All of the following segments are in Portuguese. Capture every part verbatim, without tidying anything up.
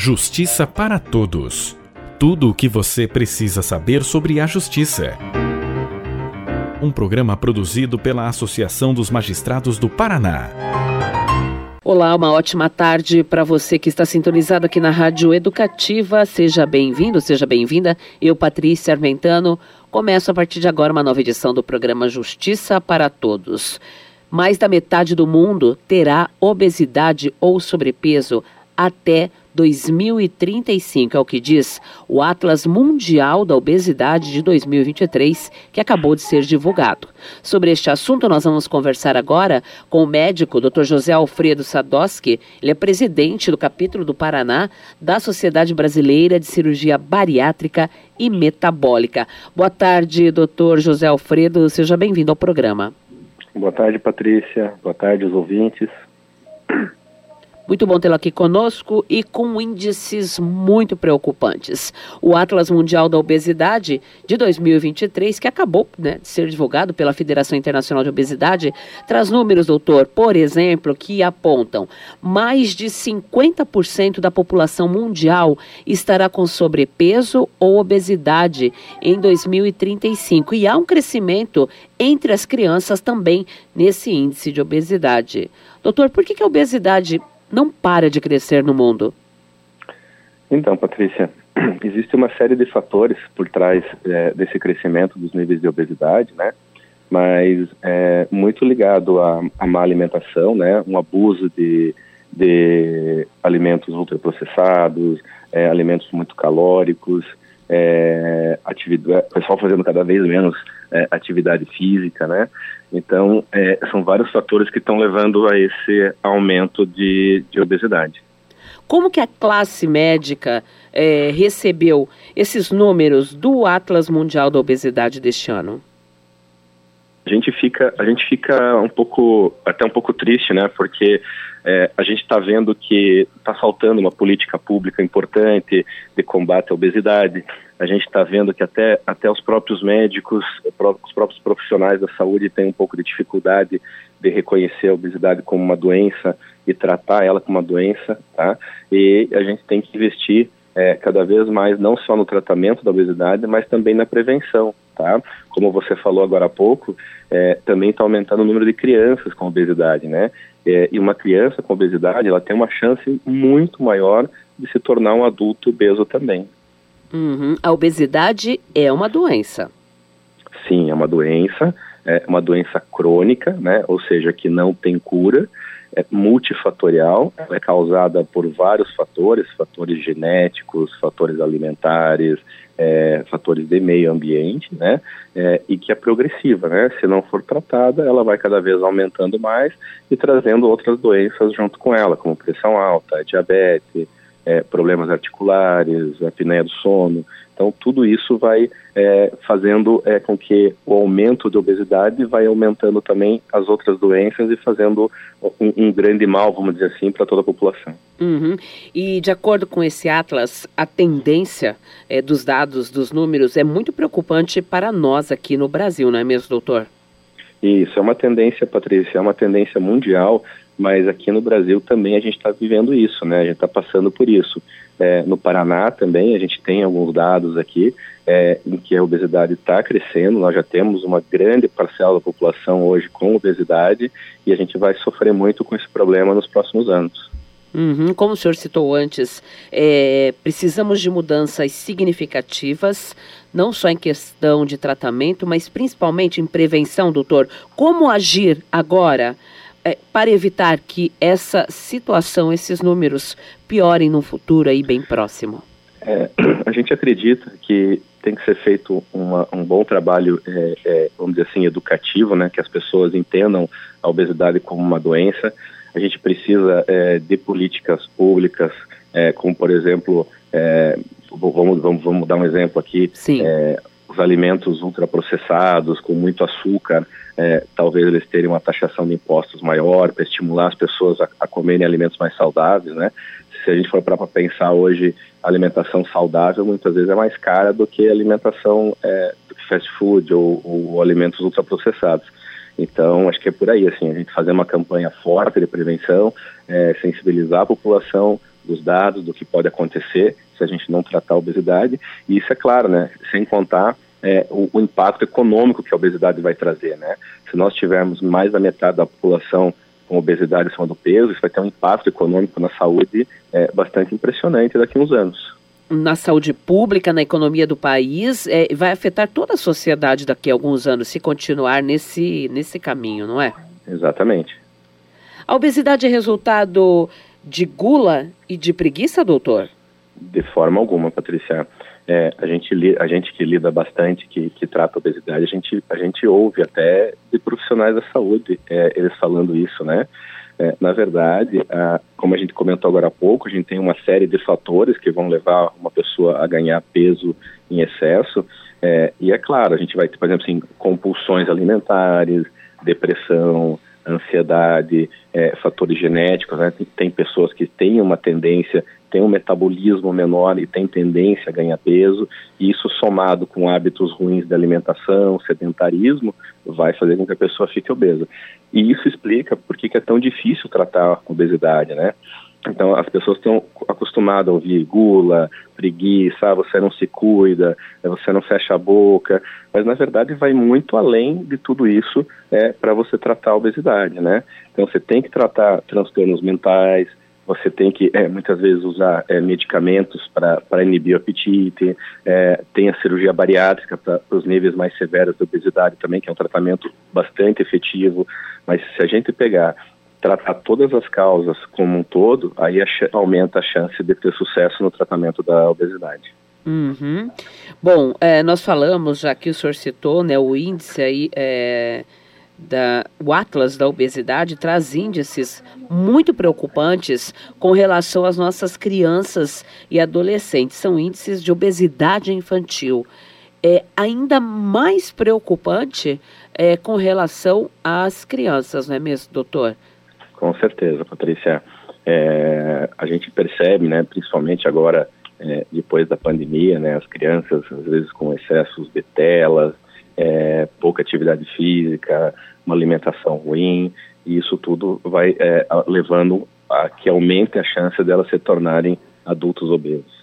Justiça para Todos. Tudo o que você precisa saber sobre a justiça. Um programa produzido pela Associação dos Magistrados do Paraná. Olá, uma ótima tarde para você que está sintonizado aqui na Rádio Educativa. Seja bem-vindo, seja bem-vinda. Eu, Patrícia Armentano, começo a partir de agora uma nova edição do programa Justiça para Todos. Mais da metade do mundo terá obesidade ou sobrepeso até dois mil e trinta e cinco, é o que diz o Atlas Mundial da Obesidade de dois mil e vinte e três, que acabou de ser divulgado. Sobre este assunto, nós vamos conversar agora com o médico doutor José Alfredo Sadosky. Ele é presidente do capítulo do Paraná da Sociedade Brasileira de Cirurgia Bariátrica e Metabólica. Boa tarde, doutor José Alfredo, seja bem-vindo ao programa. Boa tarde, Patrícia. Boa tarde, os ouvintes. Muito bom tê-lo aqui conosco e com índices muito preocupantes. O Atlas Mundial da Obesidade de dois mil e vinte e três, que acabou né, de ser divulgado pela Federação Internacional de Obesidade, traz números, doutor, por exemplo, que apontam mais de cinquenta por cento da população mundial estará com sobrepeso ou obesidade em dois mil e trinta e cinco. E há um crescimento entre as crianças também nesse índice de obesidade. Doutor, por que, que a obesidade não para de crescer no mundo? Então, Patrícia, existe uma série de fatores por trás é, desse crescimento dos níveis de obesidade, né? Mas é muito ligado à, à má alimentação, né? Um abuso de, de alimentos ultraprocessados, é, alimentos muito calóricos, é, atividade, o pessoal fazendo cada vez menos é, atividade física, né? Então, é, são vários fatores que estão levando a esse aumento de, de obesidade. Como que a classe médica é, recebeu esses números do Atlas Mundial da Obesidade deste ano? A gente fica, a gente fica um pouco, até um pouco triste, né? Porque é, a gente está vendo que está faltando uma política pública importante de combate à obesidade. A gente está vendo que até, até os próprios médicos, os próprios profissionais da saúde têm um pouco de dificuldade de reconhecer a obesidade como uma doença e tratar ela como uma doença, tá? E a gente tem que investir é, cada vez mais, não só no tratamento da obesidade, mas também na prevenção, tá? Como você falou agora há pouco, é, também está aumentando o número de crianças com obesidade, né? É, e uma criança com obesidade, ela tem uma chance muito maior de se tornar um adulto obeso também. Uhum. A obesidade é uma doença. Sim, é uma doença, é uma doença crônica, né? Ou seja, que não tem cura, é multifatorial, ela é causada por vários fatores, fatores genéticos, fatores alimentares, é, fatores de meio ambiente, né? É, e que é progressiva, né? Se não for tratada, ela vai cada vez aumentando mais e trazendo outras doenças junto com ela, como pressão alta, diabetes, É, problemas articulares, apneia do sono. Então, tudo isso vai é, fazendo é, com que o aumento de obesidade vai aumentando também as outras doenças e fazendo um, um grande mal, vamos dizer assim, para toda a população. Uhum. E, de acordo com esse Atlas, a tendência é, dos dados, dos números, é muito preocupante para nós aqui no Brasil, não é mesmo, doutor? Isso, é uma tendência, Patrícia, é uma tendência mundial, mas aqui no Brasil também a gente está vivendo isso, né? A gente está passando por isso. É, no Paraná também a gente tem alguns dados aqui é, em que a obesidade está crescendo. Nós já temos uma grande parcela da população hoje com obesidade e a gente vai sofrer muito com esse problema nos próximos anos. Uhum. Como o senhor citou antes, é, precisamos de mudanças significativas, não só em questão de tratamento, mas principalmente em prevenção, doutor. Como agir agora é, para evitar que essa situação, esses números, piorem no futuro aí bem próximo? É, a gente acredita que tem que ser feito uma, um bom trabalho, é, é, vamos dizer assim, educativo, né? Que as pessoas entendam a obesidade como uma doença. A gente precisa é, de políticas públicas, é, como, por exemplo, é, vamos, vamos, vamos dar um exemplo aqui, é, os alimentos ultraprocessados, com muito açúcar, é, talvez eles terem uma taxação de impostos maior para estimular as pessoas a, a comerem alimentos mais saudáveis, né? Se a gente for para pensar hoje, a alimentação saudável muitas vezes é mais cara do que a alimentação é, do que fast food ou, ou alimentos ultraprocessados. Então, acho que é por aí, assim, a gente fazer uma campanha forte de prevenção, é, sensibilizar a população dos dados, do que pode acontecer se a gente não tratar a obesidade, e isso é claro, né, sem contar é, o, o impacto econômico que a obesidade vai trazer, né? Se nós tivermos mais da metade da população com obesidade acima do peso, isso vai ter um impacto econômico na saúde é, bastante impressionante daqui a uns anos. Na saúde pública, na economia do país, é, vai afetar toda a sociedade daqui a alguns anos, se continuar nesse, nesse caminho, não é? Exatamente. A obesidade é resultado de gula e de preguiça, doutor? De forma alguma, Patrícia. É, a, gente, a gente que lida bastante, que, que trata a obesidade, a gente, a gente ouve até de profissionais da saúde é, eles falando isso, né? É, na verdade, a, como a gente comentou agora há pouco, a gente tem uma série de fatores que vão levar uma pessoa a ganhar peso em excesso, é, e é claro, a gente vai ter, por exemplo, assim, compulsões alimentares, depressão, ansiedade, é, fatores genéticos, né? Tem, tem pessoas que têm uma tendência, têm um metabolismo menor e têm tendência a ganhar peso, e isso somado com hábitos ruins de alimentação, sedentarismo, vai fazer com que a pessoa fique obesa. E isso explica por que é tão difícil tratar a obesidade, né? Então, as pessoas estão acostumadas a ouvir gula, preguiça, você não se cuida, você não fecha a boca, mas na verdade vai muito além de tudo isso é, para você tratar a obesidade, né? Então, você tem que tratar transtornos mentais, você tem que é, muitas vezes usar é, medicamentos para inibir o apetite, é, tem a cirurgia bariátrica para os níveis mais severos de obesidade também, que é um tratamento bastante efetivo, mas se a gente pegar tratar todas as causas como um todo, aí a ch- aumenta a chance de ter sucesso no tratamento da obesidade. Uhum. Bom, é, nós falamos, já que o senhor citou, né, o índice aí, é, da, o Atlas da Obesidade traz índices muito preocupantes com relação às nossas crianças e adolescentes. São índices de obesidade infantil. É ainda mais preocupante é, com relação às crianças, não é mesmo, doutor? Com certeza, Patrícia. É, a gente percebe, né, principalmente agora, é, depois da pandemia, né, as crianças, às vezes, com excessos de telas, é, pouca atividade física, uma alimentação ruim, e isso tudo vai é, levando a que aumente a chance delas se tornarem adultos obesos.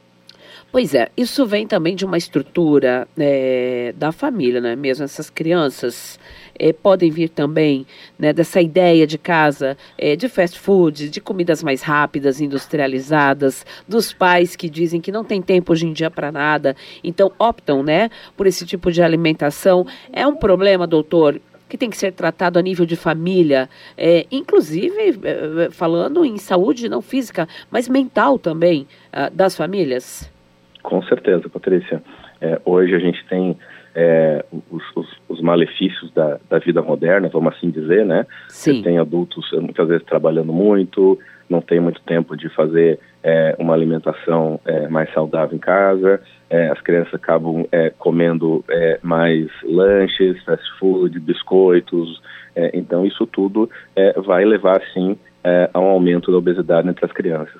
Pois é, isso vem também de uma estrutura é, da família, não é mesmo? Essas crianças é, podem vir também, né, dessa ideia de casa, é, de fast food, de comidas mais rápidas, industrializadas, dos pais que dizem que não tem tempo hoje em dia para nada, então optam, né, por esse tipo de alimentação. É um problema, doutor, que tem que ser tratado a nível de família, é, inclusive é, falando em saúde não física, mas mental também, ah, das famílias? Com certeza, Patrícia. É, hoje a gente tem é, os, os, os malefícios da, da vida moderna, vamos assim dizer, né? Sim. Você tem adultos muitas vezes trabalhando muito, não tem muito tempo de fazer é, uma alimentação é, mais saudável em casa, é, as crianças acabam é, comendo é, mais lanches, fast food, biscoitos, é, então isso tudo é, vai levar, sim, é, a um aumento da obesidade entre as crianças.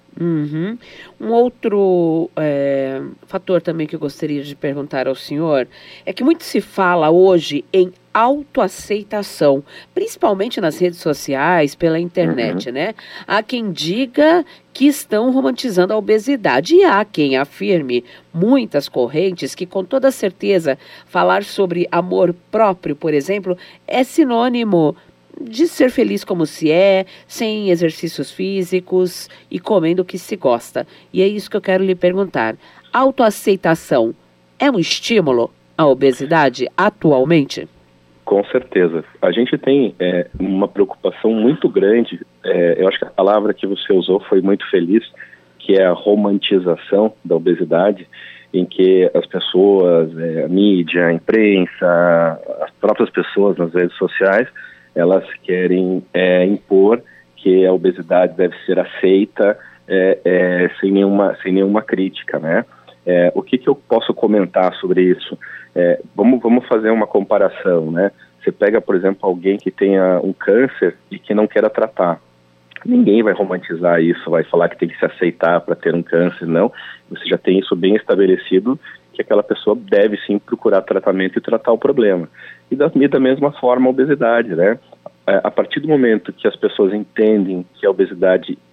Uhum. Um outro é, fator também que eu gostaria de perguntar ao senhor é que muito se fala hoje em autoaceitação, principalmente nas redes sociais, pela internet, uhum. né? Há quem diga que estão romantizando a obesidade e há quem afirme, muitas correntes, que com toda certeza falar sobre amor próprio, por exemplo, é sinônimo de ser feliz como se é, sem exercícios físicos e comendo o que se gosta. E é isso que eu quero lhe perguntar. Autoaceitação é um estímulo à obesidade atualmente? Com certeza. A gente tem é, uma preocupação muito grande, é, eu acho que a palavra que você usou foi muito feliz, que é a romantização da obesidade, em que as pessoas, é, a mídia, a imprensa, as próprias pessoas nas redes sociais, elas querem é, impor que a obesidade deve ser aceita é, é, sem, nenhuma, sem nenhuma crítica, né? É, o que, que eu posso comentar sobre isso? É, vamos, vamos fazer uma comparação, né? Você pega, por exemplo, alguém que tenha um câncer e que não queira tratar. Ninguém vai romantizar isso, vai falar que tem que se aceitar para ter um câncer, não. Você já tem isso bem estabelecido, que aquela pessoa deve sim procurar tratamento e tratar o problema. E da, da mesma forma a obesidade, né? A partir do momento que as pessoas entendem que a obesidade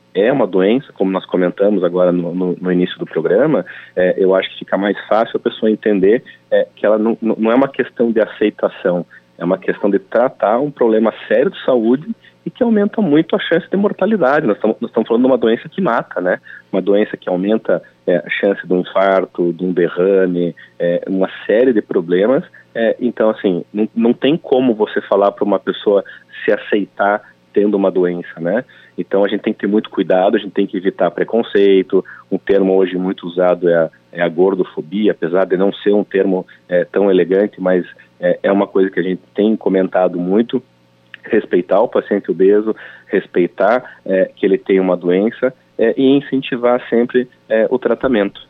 é uma doença, como nós comentamos agora no, no, no início do programa, é, eu acho que fica mais fácil a pessoa entender é, que ela não, não é uma questão de aceitação, é uma questão de tratar um problema sério de saúde e que aumenta muito a chance de mortalidade. Nós estamos, nós estamos falando de uma doença que mata, né? Uma doença que aumenta é, a chance de um infarto, de um derrame, é, uma série de problemas. É, então, assim, não, não tem como você falar para uma pessoa se aceitar tendo uma doença, né? Então, a gente tem que ter muito cuidado, a gente tem que evitar preconceito. Um termo hoje muito usado é a, é a gordofobia, apesar de não ser um termo é, tão elegante, mas é, é uma coisa que a gente tem comentado muito. Respeitar o paciente obeso, respeitar é, que ele tem uma doença é, e incentivar sempre é, o tratamento.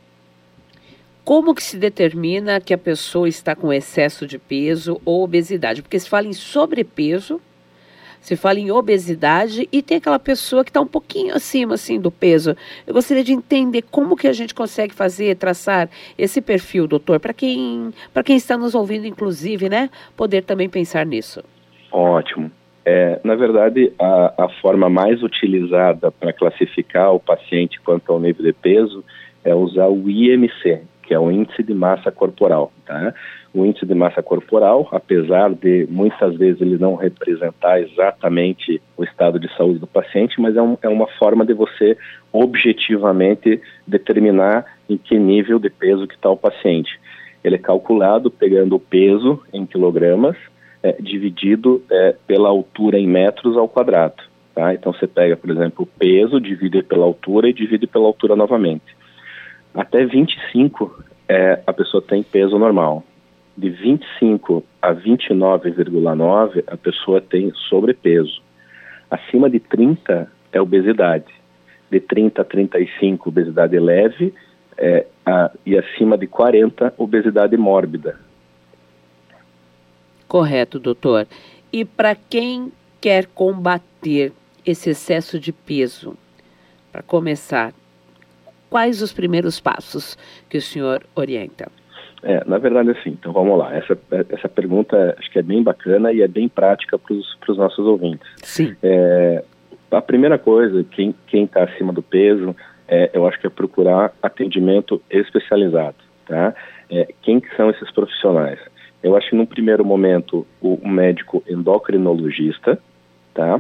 Como que se determina que a pessoa está com excesso de peso ou obesidade? Porque se fala em sobrepeso, se fala em obesidade e tem aquela pessoa que está um pouquinho acima assim, do peso. Eu gostaria de entender como que a gente consegue fazer, traçar esse perfil, doutor, para quem, para quem está nos ouvindo, inclusive, né, poder também pensar nisso. Ótimo. É, na verdade, a, a forma mais utilizada para classificar o paciente quanto ao nível de peso é usar o I M C, que é o Índice de Massa Corporal. Tá? O Índice de Massa Corporal, apesar de muitas vezes ele não representar exatamente o estado de saúde do paciente, mas é, um, é uma forma de você objetivamente determinar em que nível de peso que está o paciente. Ele é calculado pegando o peso em quilogramas, É, dividido é, pela altura em metros ao quadrado. Tá? Então você pega, por exemplo, o peso, divide pela altura e divide pela altura novamente. Até vinte e cinco é, a pessoa tem peso normal. De vinte e cinco a vinte e nove vírgula nove a pessoa tem sobrepeso. Acima de trinta é obesidade. De trinta a trinta e cinco, obesidade leve, é, a, e acima de quarenta, obesidade mórbida. Correto, doutor. E para quem quer combater esse excesso de peso, para começar, quais os primeiros passos que o senhor orienta? É, na verdade, assim, então vamos lá. Essa, essa pergunta acho que é bem bacana e é bem prática para os nossos ouvintes. Sim. É, a primeira coisa, quem está acima do peso, é, eu acho que é procurar atendimento especializado. Tá? É, quem que são esses profissionais? Eu acho que, num primeiro momento, o, o médico endocrinologista, tá?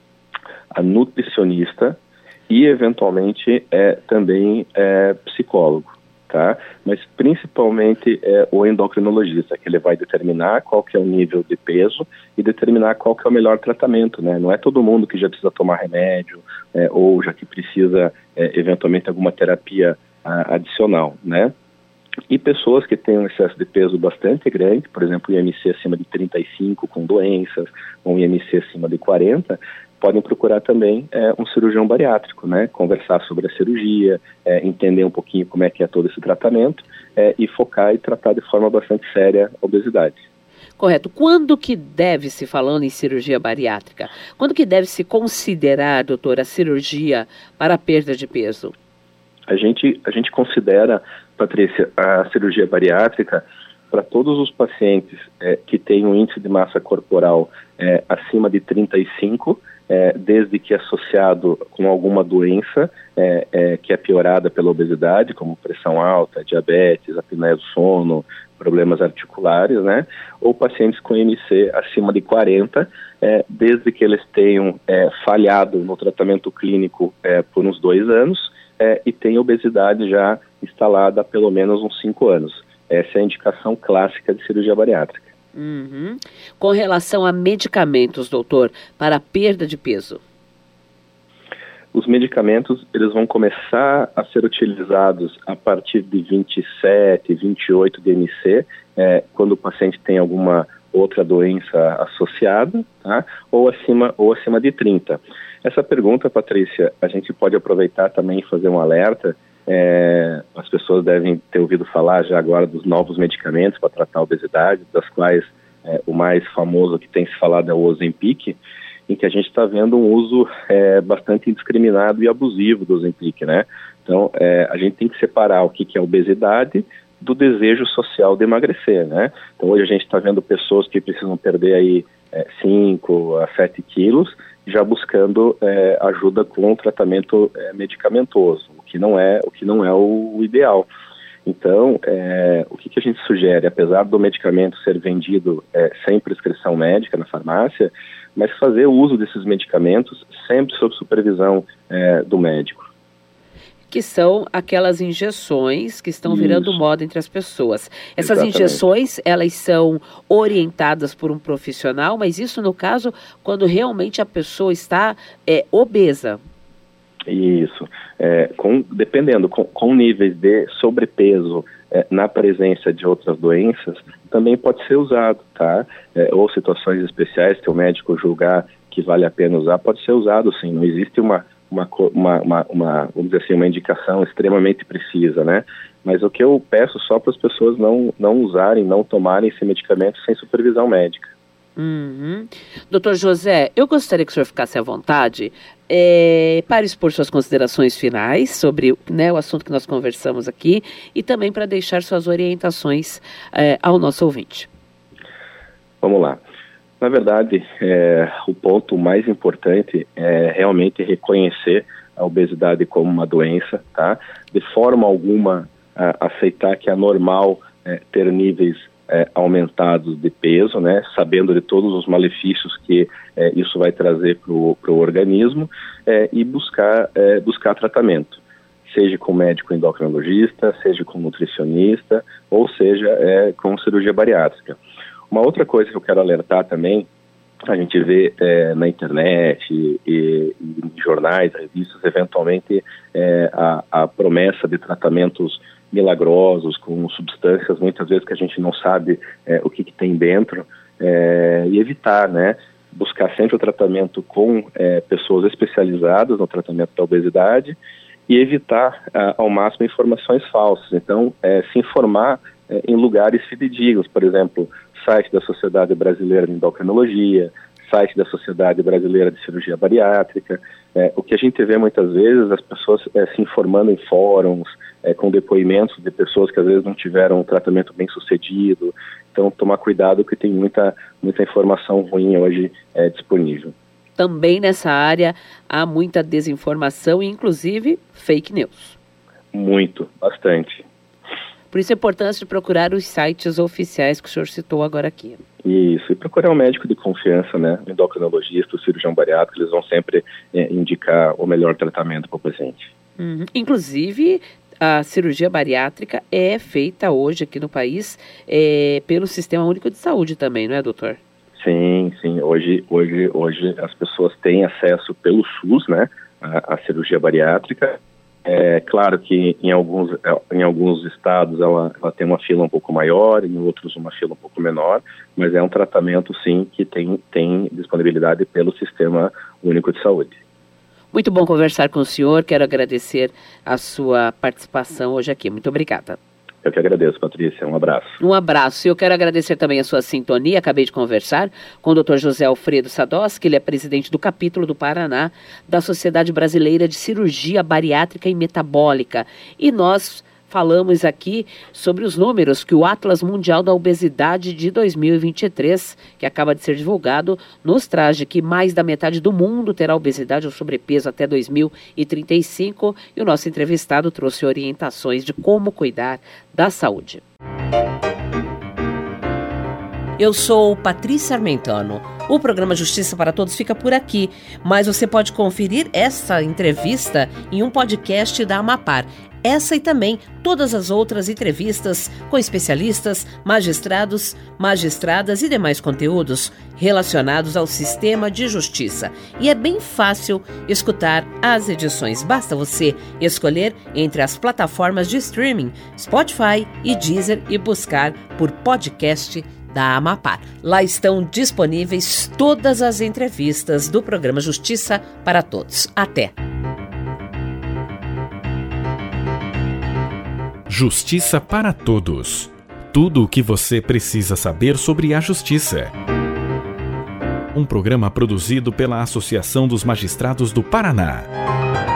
A nutricionista e, eventualmente, é, também é, psicólogo, tá? Mas, principalmente, é o endocrinologista, que ele vai determinar qual que é o nível de peso e determinar qual que é o melhor tratamento, né? Não é todo mundo que já precisa tomar remédio é, ou já que precisa, é, eventualmente, alguma terapia a, adicional, né? E pessoas que têm um excesso de peso bastante grande, por exemplo, I M C acima de trinta e cinco com doenças, ou I M C acima de quarenta, podem procurar também é, um cirurgião bariátrico, né? Conversar sobre a cirurgia, é, entender um pouquinho como é que é todo esse tratamento é, e focar e tratar de forma bastante séria a obesidade. Correto. Quando que deve-se, falando em cirurgia bariátrica, quando que deve-se considerar, doutora, a cirurgia para a perda de peso? A gente, a gente considera, Patrícia, a cirurgia bariátrica para todos os pacientes é, que têm um índice de massa corporal é, acima de trinta e cinco, é, desde que associado com alguma doença é, é, que é piorada pela obesidade, como pressão alta, diabetes, apneia do sono, problemas articulares, né? Ou pacientes com I M C acima de quarenta, é, desde que eles tenham é, falhado no tratamento clínico é, por uns dois anos, É, e tem obesidade já instalada há pelo menos uns cinco anos. Essa é a indicação clássica de cirurgia bariátrica. Uhum. Com relação a medicamentos, doutor, para a perda de peso? Os medicamentos, eles vão começar a ser utilizados a partir de vinte e sete, vinte e oito de M C, é, quando o paciente tem alguma outra doença associada, tá? ou, acima, ou acima de trinta. Essa pergunta, Patrícia, a gente pode aproveitar também e fazer um alerta. É, as pessoas devem ter ouvido falar já agora dos novos medicamentos para tratar a obesidade, das quais é, o mais famoso que tem se falado é o Ozempic, em que a gente está vendo um uso é, bastante indiscriminado e abusivo do Ozempic, né? Então, é, a gente tem que separar o que, que é obesidade do desejo social de emagrecer, né? Então, hoje a gente está vendo pessoas que precisam perder aí cinco a sete quilos, já buscando é, ajuda com um tratamento é, medicamentoso, o que não é o, que não é o, o ideal. Então, é, o que, que a gente sugere, apesar do medicamento ser vendido é, sem prescrição médica na farmácia, mas fazer uso desses medicamentos sempre sob supervisão é, do médico. Que são aquelas injeções que estão virando Isso. moda entre as pessoas. Essas Exatamente. injeções, elas são orientadas por um profissional, mas isso no caso, quando realmente a pessoa está é, obesa. Isso, é, com, dependendo, com, com níveis de sobrepeso é, na presença de outras doenças, também pode ser usado, tá? É, ou situações especiais que o médico julgar que vale a pena usar, pode ser usado sim, não existe uma, uma, uma, uma, uma vamos dizer assim, uma indicação extremamente precisa, né? Mas o que eu peço só para as pessoas não, não usarem, não tomarem esse medicamento sem supervisão médica. Uhum. Doutor José, eu gostaria que o senhor ficasse à vontade é, para expor suas considerações finais sobre, né, o assunto que nós conversamos aqui e também para deixar suas orientações é, ao nosso ouvinte. Vamos lá. Na verdade, é, o ponto mais importante é realmente reconhecer a obesidade como uma doença, tá? De forma alguma a, aceitar que é normal é, ter níveis É, aumentados de peso, né, sabendo de todos os malefícios que é, isso vai trazer para o organismo é, e buscar, é, buscar tratamento, seja com médico endocrinologista, seja com nutricionista, ou seja, é, com cirurgia bariátrica. Uma outra coisa que eu quero alertar também, a gente vê é, na internet e, e em jornais, revistas, eventualmente é, a, a promessa de tratamentos milagrosos, com substâncias muitas vezes que a gente não sabe é, o que, que tem dentro, é, e evitar, né, buscar sempre o tratamento com é, pessoas especializadas no tratamento da obesidade e evitar a, ao máximo informações falsas. Então, é, se informar é, em lugares fidedignos, por exemplo, site da Sociedade Brasileira de Endocrinologia, site da Sociedade Brasileira de Cirurgia Bariátrica. É, o que a gente vê muitas vezes, as pessoas é, se informando em fóruns, é, com depoimentos de pessoas que às vezes não tiveram um tratamento bem sucedido. Então, tomar cuidado que tem muita, muita informação ruim hoje é, disponível. Também nessa área há muita desinformação e inclusive fake news. Muito, bastante. Por isso a importância de procurar os sites oficiais que o senhor citou agora aqui. Isso, e procurar um médico de confiança, né? O endocrinologista, o cirurgião bariátrico, eles vão sempre é, indicar o melhor tratamento para o paciente. Uhum. Inclusive, a cirurgia bariátrica é feita hoje aqui no país é, pelo Sistema Único de Saúde também, não é, doutor? Sim, sim. Hoje, hoje, hoje as pessoas têm acesso pelo SUS, né? A, a cirurgia bariátrica. É claro que em alguns, em alguns estados ela, ela tem uma fila um pouco maior, em outros uma fila um pouco menor, mas é um tratamento, sim, que tem, tem disponibilidade pelo Sistema Único de Saúde. Muito bom conversar com o senhor, quero agradecer a sua participação hoje aqui. Muito obrigada. Eu que agradeço, Patrícia. Um abraço. Um abraço. E eu quero agradecer também a sua sintonia. Acabei de conversar com o doutor José Alfredo Sadoski, ele é presidente do capítulo do Paraná da Sociedade Brasileira de Cirurgia Bariátrica e Metabólica. E nós falamos aqui sobre os números que o Atlas Mundial da Obesidade de dois mil e vinte e três, que acaba de ser divulgado, nos traz de que mais da metade do mundo terá obesidade ou sobrepeso até dois mil e trinta e cinco, e o nosso entrevistado trouxe orientações de como cuidar da saúde. Eu sou Patrícia Armentano. O programa Justiça para Todos fica por aqui, mas você pode conferir essa entrevista em um podcast da Amapar. Essa e também todas as outras entrevistas com especialistas, magistrados, magistradas e demais conteúdos relacionados ao sistema de justiça. E é bem fácil escutar as edições. Basta você escolher entre as plataformas de streaming, Spotify e Deezer, e buscar por podcast da Amapar. Lá estão disponíveis todas as entrevistas do programa Justiça para Todos. Até! Justiça para Todos. Tudo o que você precisa saber sobre a justiça. Um programa produzido pela Associação dos Magistrados do Paraná.